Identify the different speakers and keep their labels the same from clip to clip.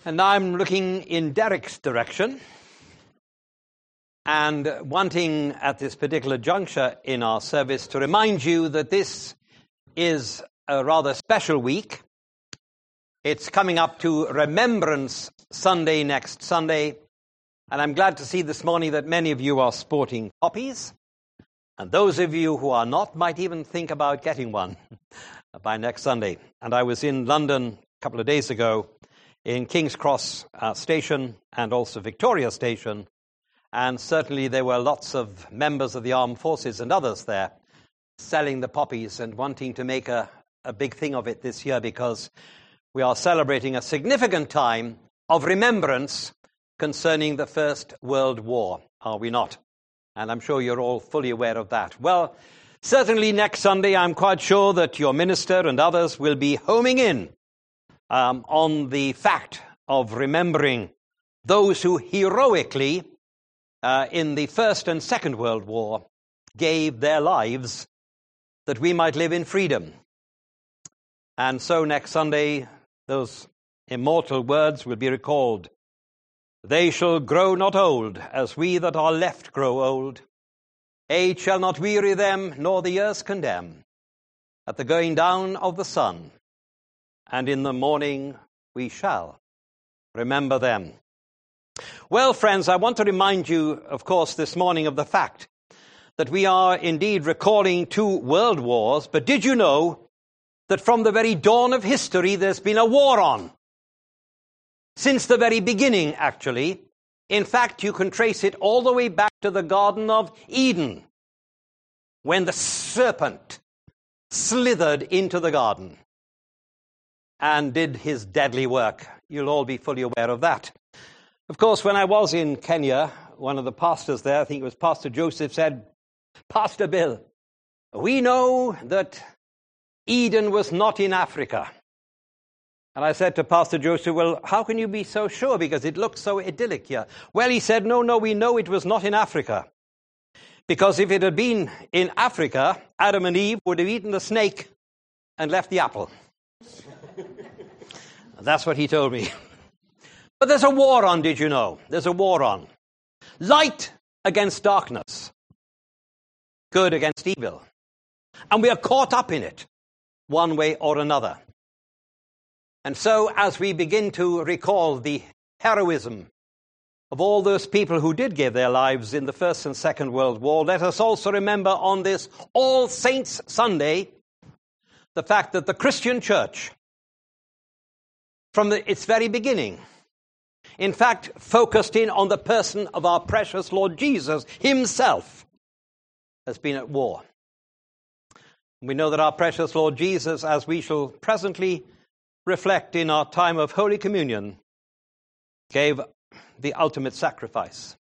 Speaker 1: And now I'm looking in Derek's direction and wanting at this particular juncture in our service to remind you that this is a rather special week. It's coming up to Remembrance Sunday next Sunday, and I'm glad to see this morning that many of you are sporting poppies, and those of you who are not might even think about getting one by next Sunday. And I was in London a couple of days ago in King's Cross Station and also Victoria Station, and certainly there were lots of members of the armed forces and others there selling the poppies and wanting to make a big thing of it this year, because we are celebrating a significant time of remembrance concerning the First World War, are we not? And I'm sure you're all fully aware of that. Well, certainly next Sunday, I'm quite sure that your minister and others will be homing in on the fact of remembering those who heroically, in the First and Second World War, gave their lives that we might live in freedom. And so next Sunday, those immortal words will be recalled. They shall grow not old, as we that are left grow old. Age shall not weary them, nor the years condemn. At the going down of the sun, and in the morning we shall remember them. Well, friends, I want to remind you, of course, this morning of the fact that we are indeed recalling 2 world wars, but did you know that from the very dawn of history there's been a war on? Since the very beginning, actually. In fact, you can trace it all the way back to the Garden of Eden, when the serpent slithered into the garden and did his deadly work. You'll all be fully aware of that. Of course, when I was in Kenya, one of the pastors there, I think it was Pastor Joseph, said, "Pastor Bill, we know that Eden was not in Africa." And I said to Pastor Joseph, "Well, how can you be so sure? Because it looks so idyllic here." Well, he said, no, we know it was not in Africa. Because if it had been in Africa, Adam and Eve would have eaten the snake and left the apple. That's what he told me. But there's a war on, did you know? There's a war on. Light against darkness. Good against evil. And we are caught up in it, one way or another. And so, as we begin to recall the heroism of all those people who did give their lives in the First and Second World War, let us also remember on this All Saints Sunday the fact that the Christian Church, from its very beginning, in fact, focused in on the person of our precious Lord Jesus himself, has been at war. We know that our precious Lord Jesus, as we shall presently reflect in our time of Holy Communion, gave the ultimate sacrifice.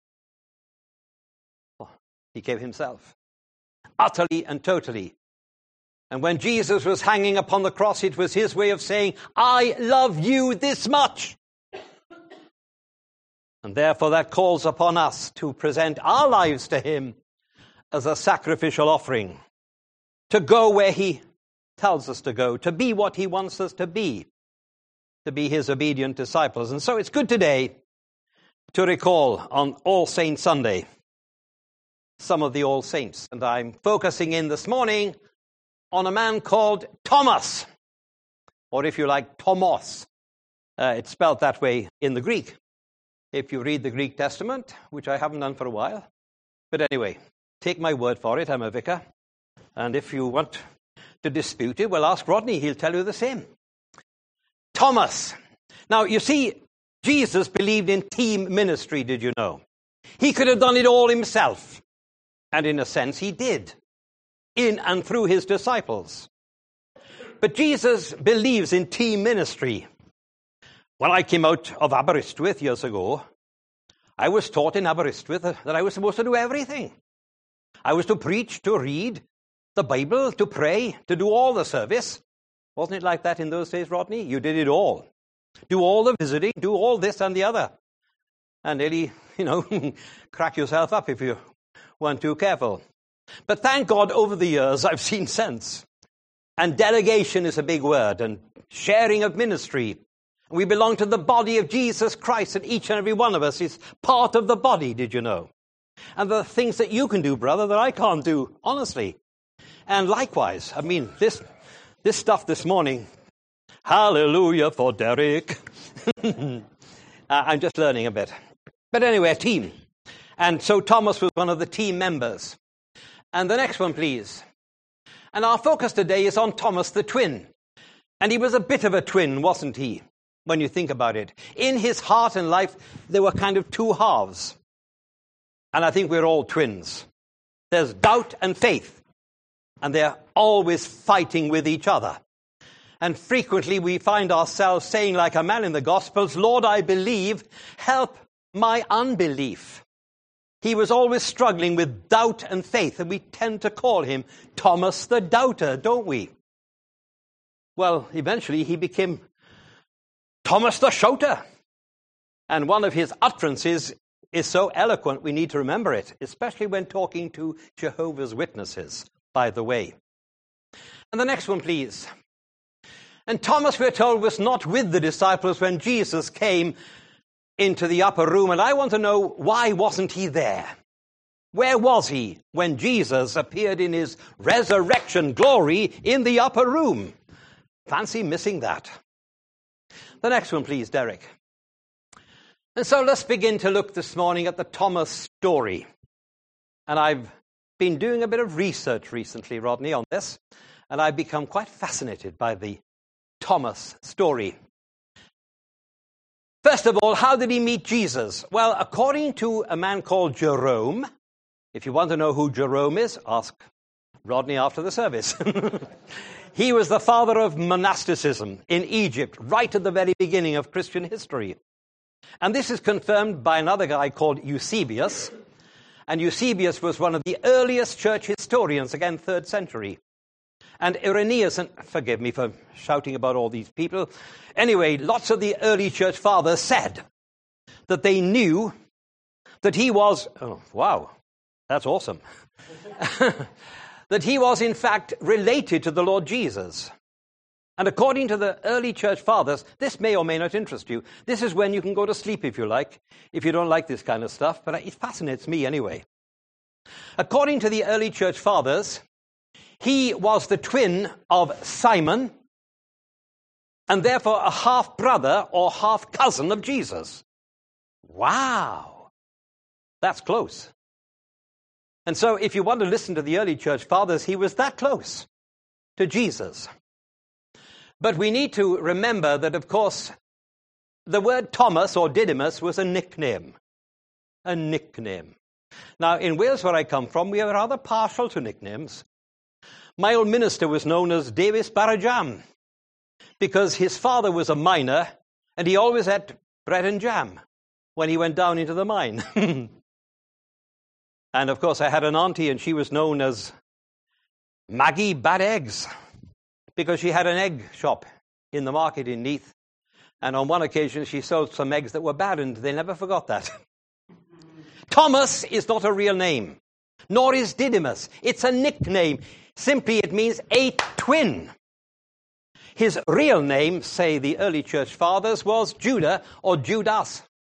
Speaker 1: He gave himself, utterly and totally. And when Jesus was hanging upon the cross, it was his way of saying, "I love you this much." And therefore that calls upon us to present our lives to him as a sacrificial offering, to go where he tells us to go, to be what he wants us to be his obedient disciples. And so it's good today to recall on All Saints Sunday some of the All Saints. And I'm focusing in this morning on a man called Thomas, or if you like, Thomos. It's spelled that way in the Greek, if you read the Greek Testament, which I haven't done for a while. But anyway, take my word for it, I'm a vicar. And if you want to dispute it, well, ask Rodney, he'll tell you the same. Thomas. Now, you see, Jesus believed in team ministry, did you know? He could have done it all himself. And in a sense, he did, in and through his disciples. But Jesus believes in team ministry. When I came out of Aberystwyth years ago, I was taught in Aberystwyth that I was supposed to do everything. I was to preach, to read the Bible, to pray, to do all the service. Wasn't it like that in those days, Rodney? You did it all. Do all the visiting, do all this and the other. And nearly, crack yourself up if you weren't too careful. But thank God over the years I've seen sense. And delegation is a big word, and sharing of ministry. We belong to the body of Jesus Christ, and each and every one of us is part of the body, did you know? And there are things that you can do, brother, that I can't do, honestly. And likewise, I mean, this stuff this morning, hallelujah for Derek. I'm just learning a bit. But anyway, a team. And so Thomas was one of the team members. And the next one, please. And our focus today is on Thomas the twin. And he was a bit of a twin, wasn't he, when you think about it? In his heart and life, there were kind of two halves. And I think we're all twins. There's doubt and faith. And they're always fighting with each other. And frequently we find ourselves saying, like a man in the Gospels, Lord, I believe, help my unbelief. He was always struggling with doubt and faith, and we tend to call him Thomas the Doubter, don't we? Well, eventually he became Thomas the Shouter. And one of his utterances is so eloquent we need to remember it, especially when talking to Jehovah's Witnesses, by the way. And the next one, please. And Thomas, we're told, was not with the disciples when Jesus came into the upper room. And I want to know, why wasn't he there? Where was he when Jesus appeared in his resurrection glory in the upper room? Fancy missing that. The next one, please, Derek. And so let's begin to look this morning at the Thomas story. And I've been doing a bit of research recently, Rodney, on this. And I've become quite fascinated by the Thomas story. First of all, how did he meet Jesus? Well, according to a man called Jerome, if you want to know who Jerome is, ask Rodney after the service. He was the father of monasticism in Egypt, right at the very beginning of Christian history. And this is confirmed by another guy called Eusebius. And Eusebius was one of the earliest church historians, again, 3rd century. And Irenaeus, and forgive me for shouting about all these people. Anyway, lots of the early church fathers said that they knew that he was, oh, wow, that's awesome, that he was in fact related to the Lord Jesus. And according to the early church fathers, this may or may not interest you. This is when you can go to sleep if you like, if you don't like this kind of stuff, but it fascinates me anyway. According to the early church fathers, he was the twin of Simon, and therefore a half-brother or half-cousin of Jesus. Wow! That's close. And so if you want to listen to the early church fathers, he was that close to Jesus. But we need to remember that, of course, the word Thomas or Didymus was a nickname. A nickname. Now, in Wales, where I come from, we are rather partial to nicknames. My old minister was known as Davis Barajam because his father was a miner and he always had bread and jam when he went down into the mine. And, of course, I had an auntie and she was known as Maggie Bad Eggs because she had an egg shop in the market in Neath. And on one occasion she sold some eggs that were bad and they never forgot that. Thomas is not a real name, nor is Didymus. It's a nickname. Simply, it means a twin. His real name, say the early church fathers, was Judah or Judas.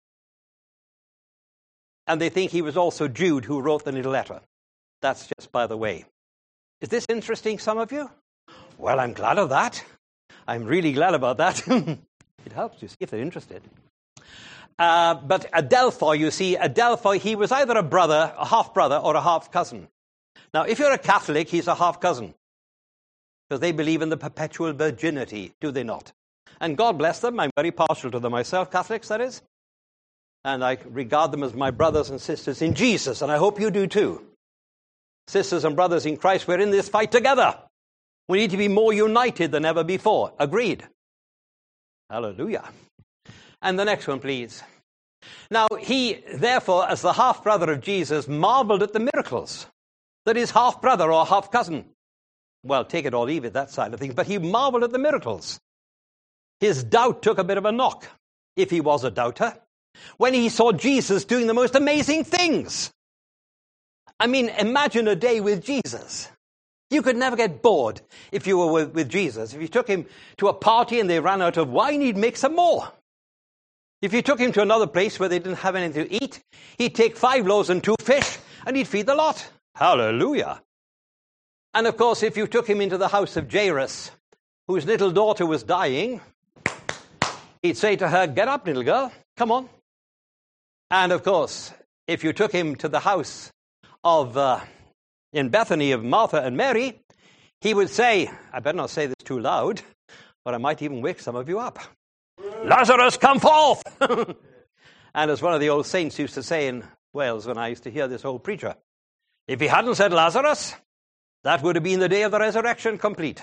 Speaker 1: And they think he was also Jude who wrote the little letter. That's just by the way. Is this interesting, some of you? Well, I'm glad of that. I'm really glad about that. It helps you see if they're interested. But Adelphoi, you see, Adelphoi, he was either a brother, a half-brother, or a half-cousin. Now, if you're a Catholic, he's a half-cousin. Because they believe in the perpetual virginity, do they not? And God bless them. I'm very partial to them myself, Catholics, that is. And I regard them as my brothers and sisters in Jesus, and I hope you do too. Sisters and brothers in Christ, we're in this fight together. We need to be more united than ever before. Agreed? Hallelujah. And the next one, please. Now, he, therefore, as the half-brother of Jesus, marveled at the miracles that his half-brother or half-cousin, well, take it or leave it, that side of things, but he marveled at the miracles. His doubt took a bit of a knock, if he was a doubter, when he saw Jesus doing the most amazing things. I mean, imagine a day with Jesus. You could never get bored if you were with Jesus. If you took him to a party and they ran out of wine, he'd make some more. If you took him to another place where they didn't have anything to eat, he'd take 5 loaves and 2 fish, and he'd feed the lot. Hallelujah. And of course, if you took him into the house of Jairus, whose little daughter was dying, he'd say to her, "Get up, little girl, come on." And of course, if you took him to the house of, in Bethany, of Martha and Mary, he would say, I better not say this too loud, but I might even wake some of you up. "Lazarus, come forth!" And as one of the old saints used to say in Wales when I used to hear this old preacher, if he hadn't said Lazarus, that would have been the day of the resurrection complete.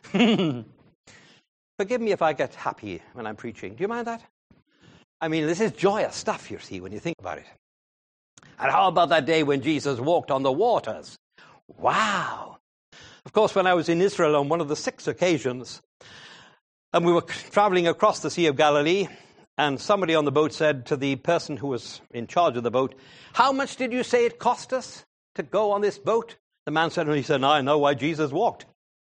Speaker 1: Forgive me if I get happy when I'm preaching. Do you mind that? I mean, this is joyous stuff, you see, when you think about it. And how about that day when Jesus walked on the waters? Wow! Of course, when I was in Israel on one of the 6 occasions, and we were traveling across the Sea of Galilee, and somebody on the boat said to the person who was in charge of the boat, "How much did you say it cost us to go on this boat?" The man said, and he said, "I know why Jesus walked."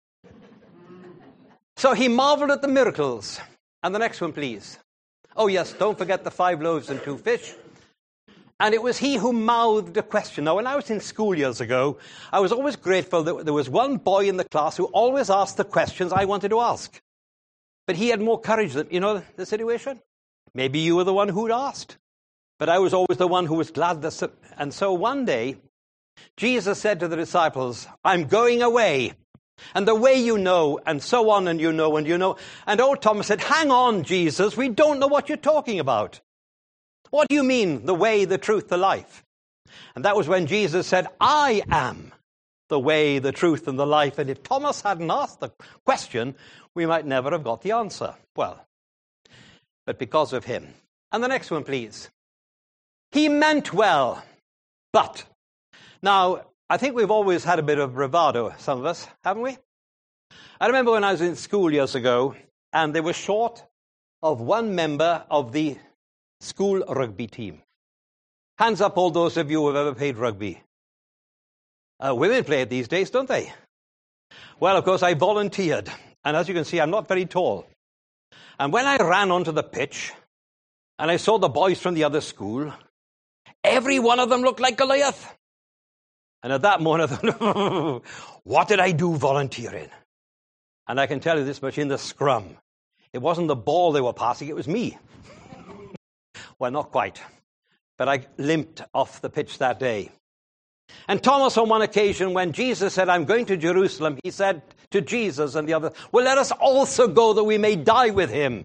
Speaker 1: So he marveled at the miracles. And the next one, please. Oh, yes, don't forget the 5 loaves and 2 fish. And it was he who mouthed a question. Now, when I was in school years ago, I was always grateful that there was one boy in the class who always asked the questions I wanted to ask. But he had more courage than, you know, the situation? Maybe you were the one who'd asked. But I was always the one who was glad. And so one day, Jesus said to the disciples, "I'm going away. And the way you know, and so on, and you know, and you know." And old Thomas said, "Hang on, Jesus, we don't know what you're talking about. What do you mean, the way, the truth, the life?" And that was when Jesus said, "I am the way, the truth, and the life." And if Thomas hadn't asked the question, we might never have got the answer. Well, but because of him. And the next one, please. He meant well, but. Now, I think we've always had a bit of bravado, some of us, haven't we? I remember when I was in school years ago, and they were short of one member of the school rugby team. Hands up, all those of you who have ever played rugby. Women play it these days, don't they? Well, of course, I volunteered. And as you can see, I'm not very tall. And when I ran onto the pitch, and I saw the boys from the other school, every one of them looked like Goliath. And at that moment, I thought, what did I do volunteering? And I can tell you this much, in the scrum, it wasn't the ball they were passing, it was me. Well, not quite. But I limped off the pitch that day. And Thomas, on one occasion, when Jesus said, "I'm going to Jerusalem," he said to Jesus and the others, "Well, let us also go that we may die with him."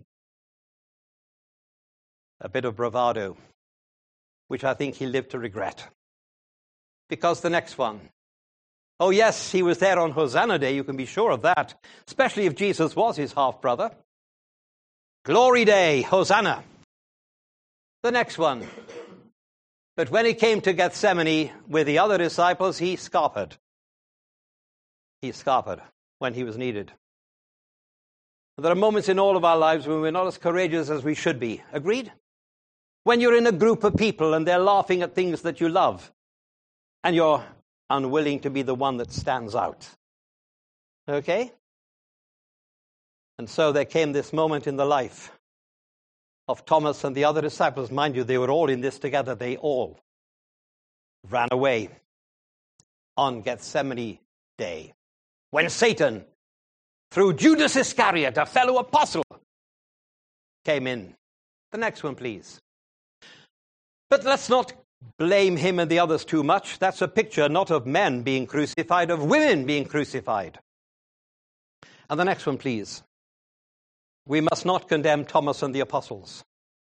Speaker 1: A bit of bravado, which I think he lived to regret. Because the next one. Oh, yes, he was there on Hosanna Day, you can be sure of that, especially if Jesus was his half-brother. Glory Day, Hosanna. The next one. But when he came to Gethsemane with the other disciples, he scarpered. He scarpered when he was needed. There are moments in all of our lives when we're not as courageous as we should be. Agreed? When you're in a group of people and they're laughing at things that you love, and you're unwilling to be the one that stands out. Okay? And so there came this moment in the life of Thomas and the other disciples. Mind you, they were all in this together. They all ran away on Gethsemane Day, when Satan, through Judas Iscariot, a fellow apostle, came in. The next one, please. But let's not blame him and the others too much. That's a picture not of men being crucified, of women being crucified. And the next one, please. We must not condemn Thomas and the apostles.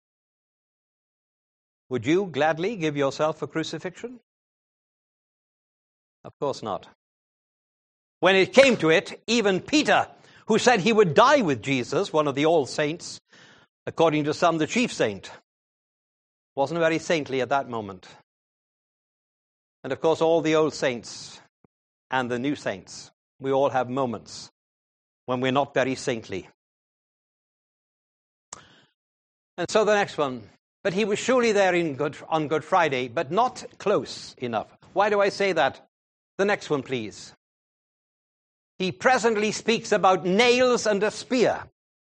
Speaker 1: Would you gladly give yourself a crucifixion? Of course not. When it came to it, even Peter, who said he would die with Jesus, one of the old saints, according to some the chief saint, wasn't very saintly at that moment. And of course, all the old saints and the new saints, we all have moments when we're not very saintly. And so the next one. But he was surely there on Good Friday, but not close enough. Why do I say that? The next one, please. he presently speaks about nails and a spear.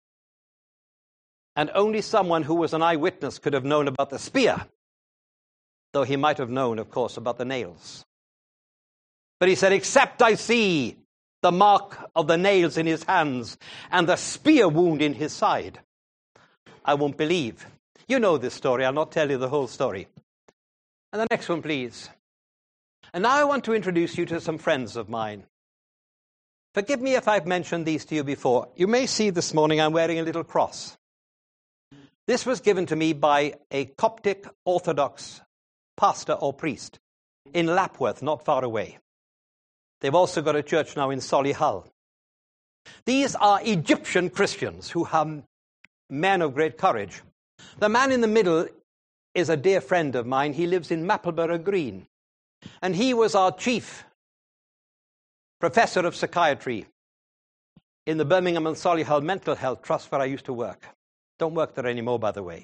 Speaker 1: And only someone who was an eyewitness could have known about the spear, though he might have known, of course, about the nails. But he said, except I see the mark of the nails in his hands and the spear wound in his side, I won't believe. You know this story. I'll not tell you the whole story. And the next one, please. And now I want to introduce you to some friends of mine. Forgive me if I've mentioned these to you before. You may see this morning I'm wearing a little cross. This was given to me by a Coptic Orthodox pastor or priest in Lapworth, not far away. They've also got a church now in Solihull. These are Egyptian Christians who have men of great courage. The man in the middle is a dear friend of mine. He lives in Mappleborough Green. And he was our chief professor of psychiatry in the Birmingham and Solihull Mental Health Trust where I used to work. Don't work there anymore, by the way.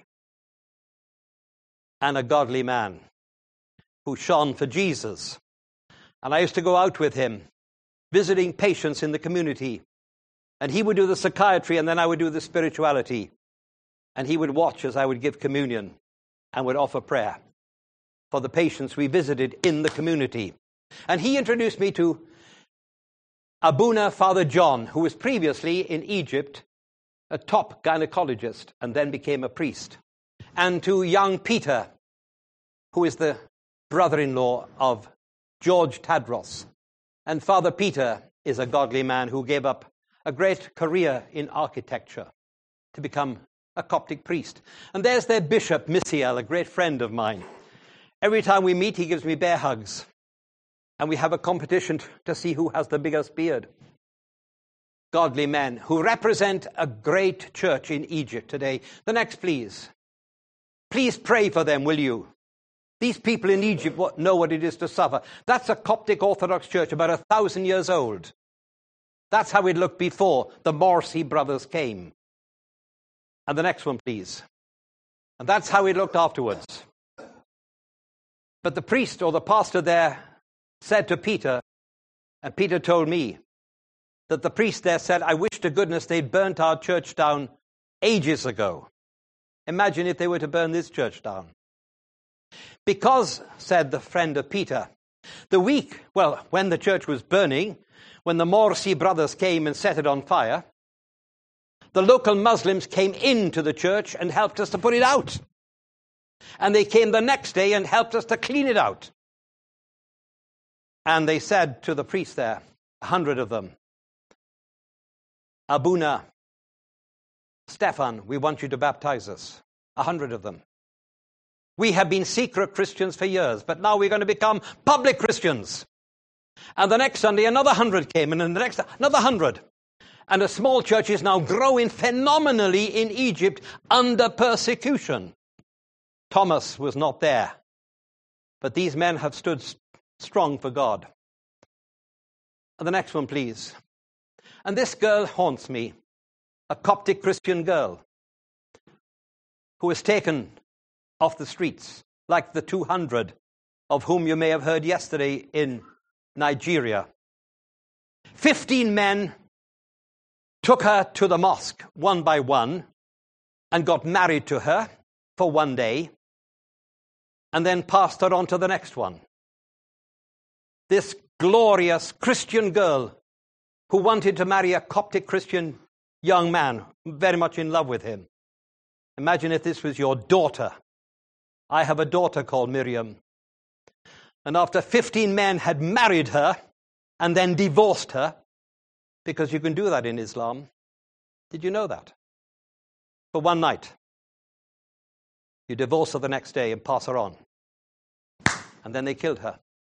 Speaker 1: And a godly man who shone for Jesus. And I used to go out with him, visiting patients in the community. And he would do the psychiatry, and then I would do the spirituality. And he would watch as I would give communion and would offer prayer for the patients we visited in the community. And he introduced me to Abuna Father John, who was previously in Egypt a top gynecologist and then became a priest, and to young Peter, who is the brother-in-law of George Tadros. And Father Peter is a godly man who gave up a great career in architecture to become a Coptic priest. And there's their bishop, Misael, a great friend of mine. Every time we meet, he gives me bear hugs. And we have a competition to see who has the biggest beard. Godly men who represent a great church in Egypt today. The next, please. Please pray for them, will you? These people in Egypt know what it is to suffer. That's a Coptic Orthodox church, about 1,000 years old. That's how it looked before the Morsi brothers came. And the next one, please. And that's how it looked afterwards. But the priest or the pastor there said to Peter, and Peter told me, that the priest there said, I wish to goodness they'd burnt our church down ages ago. Imagine if they were to burn this church down. Because, said the friend of Peter, when the church was burning, when the Morsi brothers came and set it on fire, the local Muslims came into the church and helped us to put it out. And they came the next day and helped us to clean it out. And they said to the priest there, 100 of them, Abuna, Stefan, we want you to baptize us. 100 of them. We have been secret Christians for years, but now we're going to become public Christians. And the next Sunday, another 100 came, and then the next, another 100. And a small church is now growing phenomenally in Egypt under persecution. Thomas was not there, but these men have stood strong for God. And the next one, please. And this girl haunts me, a Coptic Christian girl who was taken off the streets, like the 200 of whom you may have heard yesterday in Nigeria. 15 men took her to the mosque one by one and got married to her for one day and then passed her on to the next one. This glorious Christian girl who wanted to marry a Coptic Christian young man, very much in love with him. Imagine if this was your daughter. I have a daughter called Miriam. And after 15 men had married her and then divorced her, because you can do that in Islam. Did you know that? For one night. You divorce her the next day and pass her on. And then they killed her.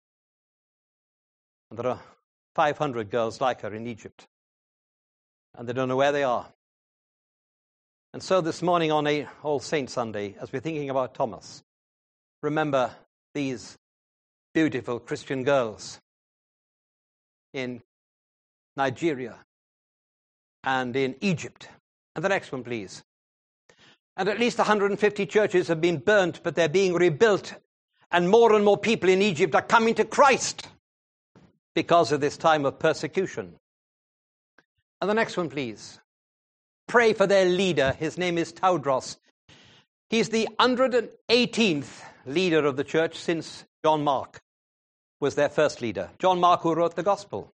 Speaker 1: And there are 500 girls like her in Egypt. And they don't know where they are. And so this morning on All Saints Sunday, as we're thinking about Thomas, remember these beautiful Christian girls in Nigeria and in Egypt. And the next one, please. And at least 150 churches have been burnt, but they're being rebuilt. And more people in Egypt are coming to Christ because of this time of persecution. And the next one, please. Pray for their leader. His name is Tewodros. He's the 118th leader of the church since John Mark was their first leader. John Mark, who wrote the gospel.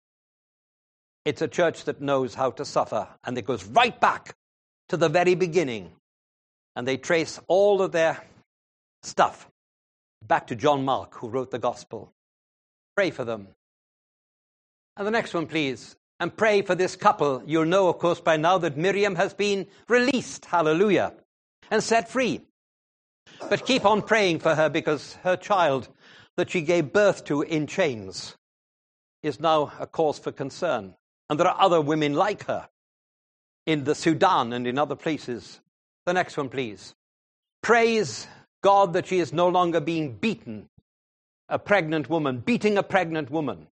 Speaker 1: It's a church that knows how to suffer, and it goes right back to the very beginning. And they trace all of their stuff back to John Mark, who wrote the gospel. Pray for them. And the next one, please. And pray for this couple. You'll know, of course, by now that Miriam has been released, hallelujah, and set free. But keep on praying for her, because her child that she gave birth to in chains is now a cause for concern. And there are other women like her in the Sudan and in other places. The next one, please. Praise God that she is no longer being beaten, a pregnant woman, beating a pregnant woman.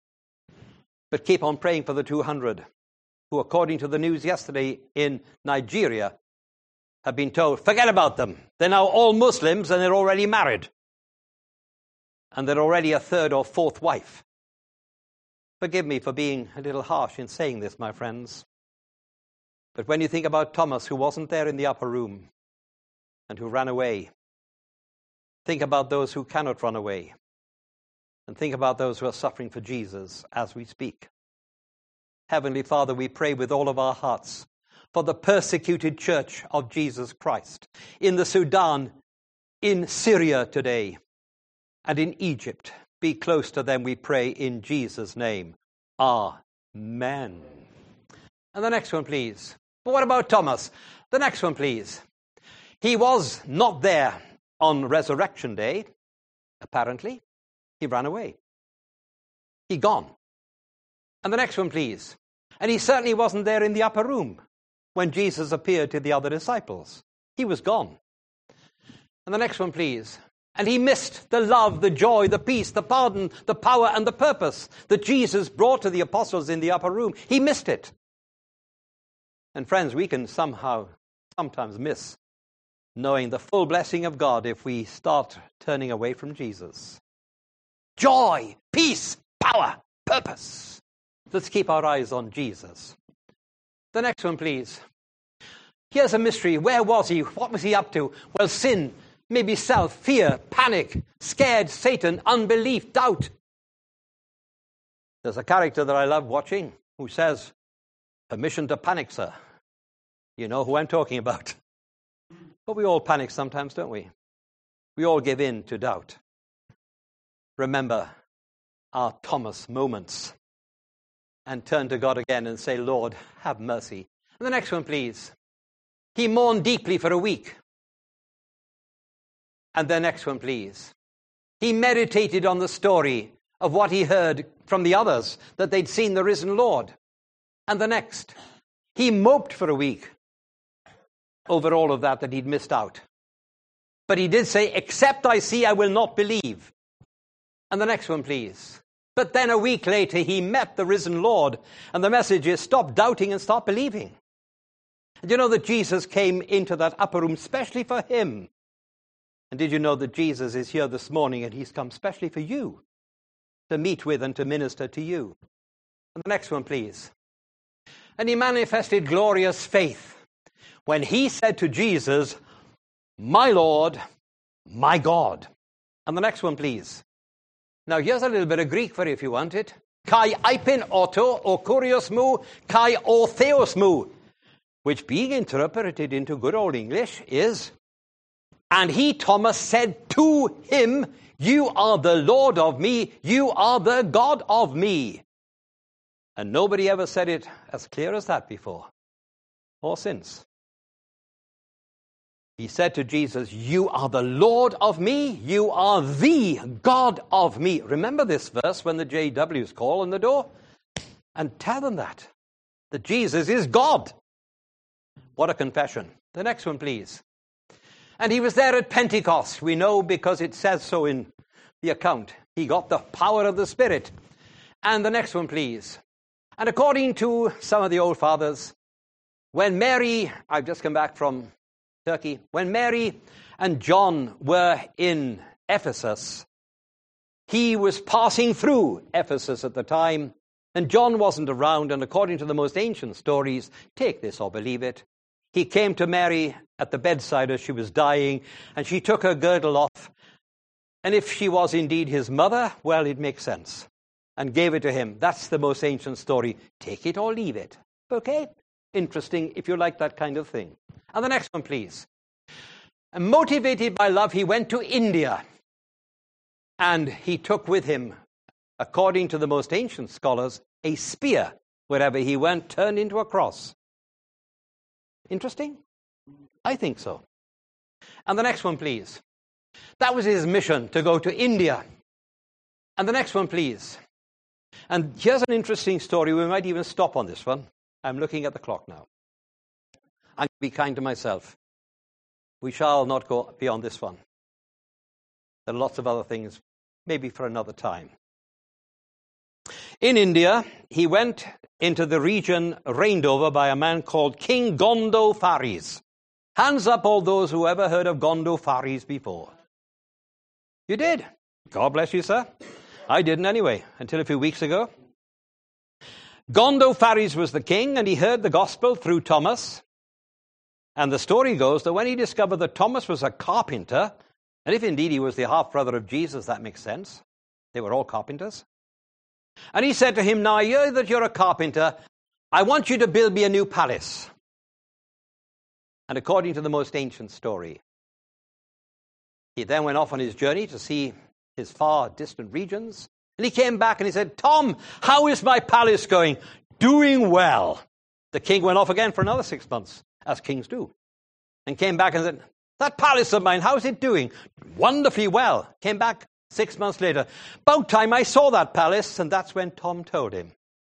Speaker 1: But keep on praying for the 200 who, according to the news yesterday in Nigeria, have been told, forget about them. They're now all Muslims and they're already married. And they're already a third or fourth wife. Forgive me for being a little harsh in saying this, my friends. But when you think about Thomas, who wasn't there in the upper room and who ran away, think about those who cannot run away. And think about those who are suffering for Jesus as we speak. Heavenly Father, we pray with all of our hearts for the persecuted church of Jesus Christ in the Sudan, in Syria today, and in Egypt. Be close to them, we pray, in Jesus' name. Amen. And the next one, please. But what about Thomas? The next one, please. He was not there on Resurrection Day, apparently. He ran away. He gone. And the next one, please. And he certainly wasn't there in the upper room when Jesus appeared to the other disciples. He was gone. And the next one, please. And he missed the love, the joy, the peace, the pardon, the power, and the purpose that Jesus brought to the apostles in the upper room. He missed it. And friends, we can sometimes miss knowing the full blessing of God if we start turning away from Jesus. Joy, peace, power, purpose. Let's keep our eyes on Jesus. The next one, please. Here's a mystery. Where was he? What was he up to? Well, sin, maybe self, fear, panic, scared, Satan, unbelief, doubt. There's a character that I love watching who says, permission to panic, sir. You know who I'm talking about. But we all panic sometimes, don't we? We all give in to doubt. Remember our Thomas moments and turn to God again and say, Lord, have mercy. And the next one, please. He mourned deeply for a week. And the next one, please. He meditated on the story of what he heard from the others, that they'd seen the risen Lord. And the next. He moped for a week over all of that he'd missed out. But he did say, except I see, I will not believe. And the next one, please. But then a week later, he met the risen Lord. And the message is, stop doubting and start believing. And you know that Jesus came into that upper room specially for him? And did you know that Jesus is here this morning and he's come specially for you to meet with and to minister to you? And the next one, please. And he manifested glorious faith when he said to Jesus, my Lord, my God. And the next one, please. Now, here's a little bit of Greek for you if you want it. Kai eipin auto o kurios mu, kai o theos mu, which being interpreted into good old English is, and he, Thomas, said to him, you are the Lord of me, you are the God of me. And nobody ever said it as clear as that before, or since. He said to Jesus, you are the Lord of me, you are the God of me. Remember this verse when the JWs call on the door? And tell them that Jesus is God. What a confession. The next one, please. And he was there at Pentecost. We know because it says so in the account. He got the power of the Spirit. And the next one, please. And according to some of the old fathers, when Mary, I've just come back from Turkey, when Mary and John were in Ephesus, he was passing through Ephesus at the time, And John wasn't around, and according to the most ancient stories, take this or believe it, he came to Mary at the bedside as she was dying, and she took her girdle off. And if she was indeed his mother, well, it makes sense, and gave it to him. That's the most ancient story. Take it or leave it. Okay? Interesting if you like that kind of thing. And the next one, please. And motivated by love, he went to India, and he took with him, according to the most ancient scholars, a spear wherever he went, turned into a cross. Interesting? I think so. And the next one, please. That was his mission, to go to India. And the next one, please. And here's an interesting story. We might even stop on this one. I'm looking at the clock now. I'm going to be kind to myself. We shall not go beyond this one. There are lots of other things, maybe for another time. In India, he went into the region reigned over by a man called King Gondophares. Hands up all those who ever heard of Gondophares before. You did. God bless you, sir. I didn't anyway, until a few weeks ago. Gondophares was the king, and he heard the gospel through Thomas. And the story goes that when he discovered that Thomas was a carpenter, and if indeed he was the half-brother of Jesus, that makes sense. They were all carpenters. And he said to him, now I hear that you're a carpenter. I want you to build me a new palace. And according to the most ancient story, he then went off on his journey to see his far distant regions. And he came back and he said, Tom, how is my palace going? Doing well. The king went off again for another 6 months, as kings do. And came back and said, that palace of mine, how's it doing? Wonderfully well. Came back 6 months later. About time I saw that palace. And that's when Tom told him,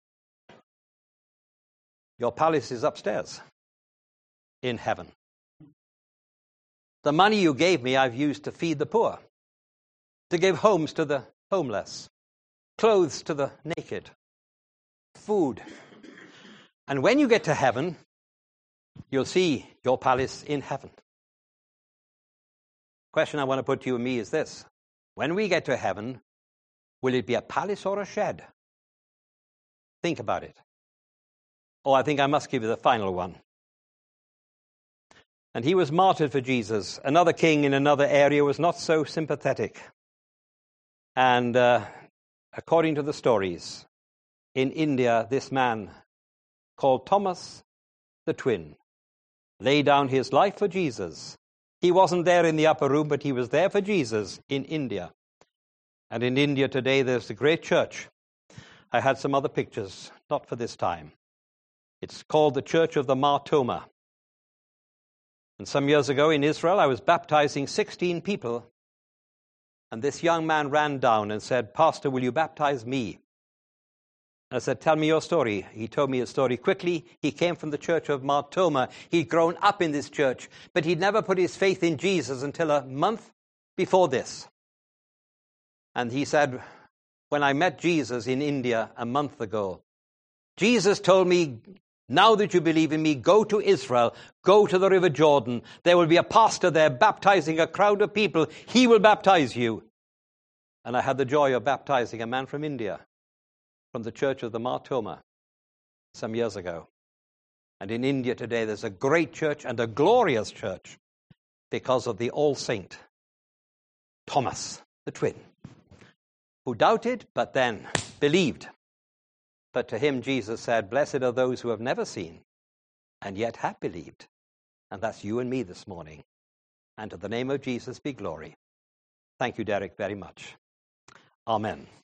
Speaker 1: your palace is upstairs in heaven. The money you gave me, I've used to feed the poor, to give homes to the homeless, clothes to the naked, food. And when you get to heaven, you'll see your palace in heaven. The question I want to put to you and me is this. When we get to heaven, will it be a palace or a shed? Think about it. Oh, I think I must give you the final one. And he was martyred for Jesus. Another king in another area was not so sympathetic. And according to the stories, in India, this man called Thomas the Twin laid down his life for Jesus. He wasn't there in the upper room, but he was there for Jesus in India. And in India today, there's a great church. I had some other pictures, not for this time. It's called the Church of the Mar Thoma. And some years ago in Israel, I was baptizing 16 people. And this young man ran down and said, Pastor, will you baptize me? And I said, tell me your story. He told me his story quickly. He came from the Church of Mar Thoma. He'd grown up in this church, but he'd never put his faith in Jesus until a month before this. And he said, when I met Jesus in India a month ago, Jesus told me, now that you believe in me, go to Israel, go to the River Jordan. There will be a pastor there baptizing a crowd of people. He will baptize you. And I had the joy of baptizing a man from India, from the Church of the Mar Thoma, some years ago. And in India today, there's a great church and a glorious church because of the all-saint Thomas the Twin, who doubted but then believed. But to him, Jesus said, blessed are those who have never seen and yet have believed. And that's you and me this morning. And to the name of Jesus be glory. Thank you, Derek, very much. Amen.